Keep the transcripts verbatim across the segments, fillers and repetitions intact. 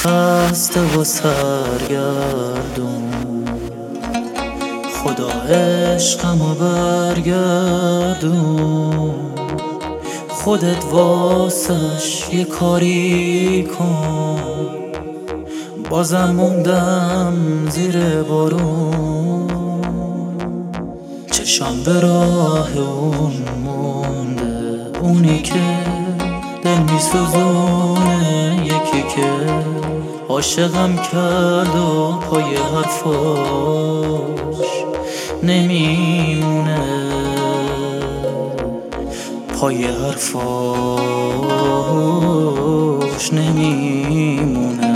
خسته و سرگردون، خدا عشقمو برگردون. خودت واسش یه کاری کن، بازم موندم زیر بارون. چشام به راه اون مونده، اونی که دل میسوزونه، یکی که عاشقم کرد و پای حرفاش نمیمونه، پای حرفاش نمیمونه.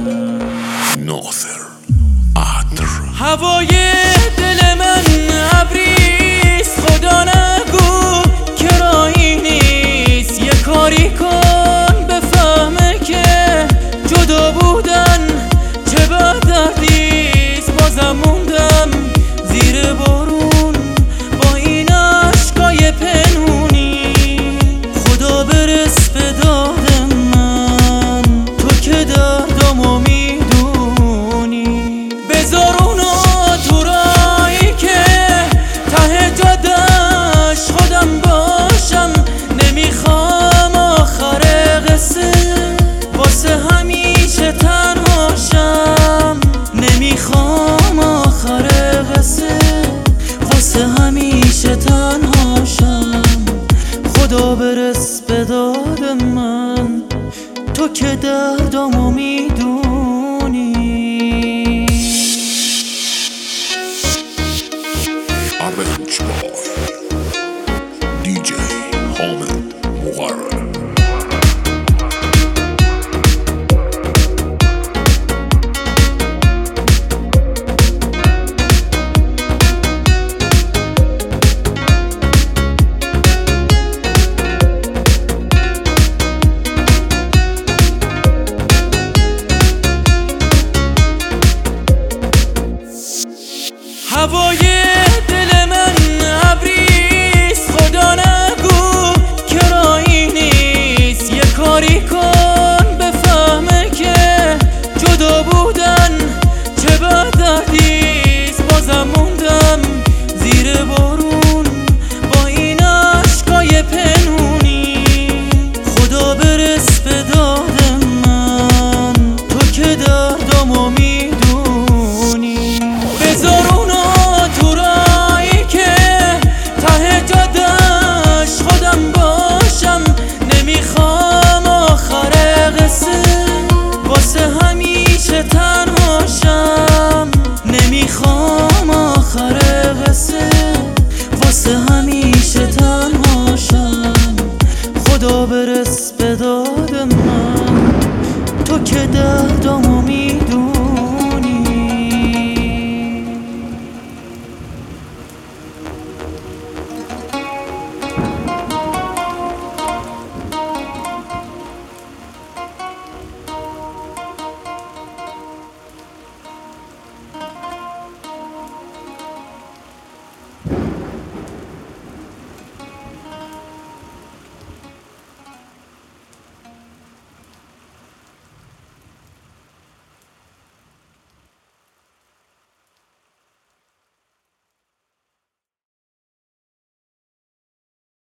ناصر عطر. هوای دل من ابریست، خدا نگو کرایی نیست. یه کاری کن بفهمه که جدا بودن چه بد دردیست. بازم موندم زیر بارون با این عشقای پنهونی. خدا برس به داد من، تو که دردامو میدونی. بذار اونو تو رایی که ته جادش خودم باشم. نمیخوام آخر قصه واسه همیشه تنهاشم. نمیخوام آخر قصه واسه همیشه تنهاشم. خدا برس به داد من، تو که دردامو میدونی. Arrange boy دی جی حامد مقرر. هوای دل من ابریست، خدا نگو کرایی نیست. یه کاری کن بفهمه که جدا بودن چه بد دردیست. بازم موندم زیر بارون با این عشقای پنهونی. خدا برس به داد من، تو که دردامو میدونی. بذار اونو تو رایی که ته جادش خودم باشم. نمیخوام آخر قصه واسه همیشه تنهاشم. نمیخوام آخر قصه واسه همیشه تنهاشم. خدا برس به داد من، تو که دردامو میدونی.